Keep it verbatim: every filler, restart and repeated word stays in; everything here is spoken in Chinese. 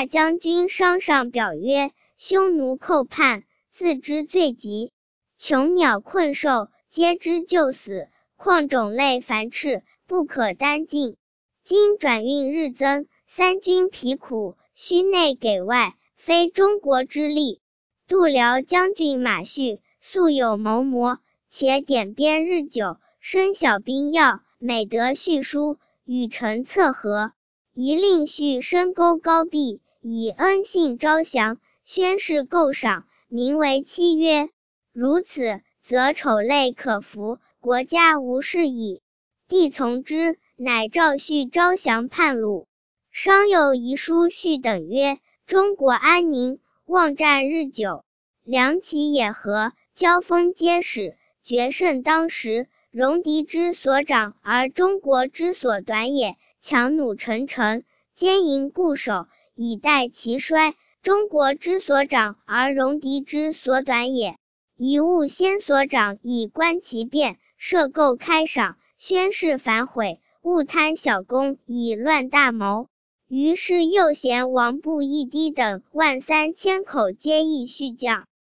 大将军商上表曰：匈奴寇叛，自知罪极，穷鸟困兽，皆知就死，况种类繁斥，不可单进。今转运日增，三军疲苦，须内给外，非中国之力。度辽将军马胥素有谋谋，且点鞭日久，身小兵要，每得胥书，与臣策和，宜令胥深沟高壁，以恩信招降，宣誓构赏，名为契约。如此，则丑类可服，国家无事矣。帝从之，乃诏胥招降叛虏。商有遗书胥等曰：中国安宁，望战日久，梁齐也和，交锋皆始，决胜当时。戎狄之所长而中国之所短也，强弩陈诚，坚营固守，以待其衰。中国之所长而戎狄之所短也，一物先所长，以观其变，设构开赏，宣誓反悔，勿贪小功，以乱大谋。于是右贤王布义低等万三千口皆议胥将。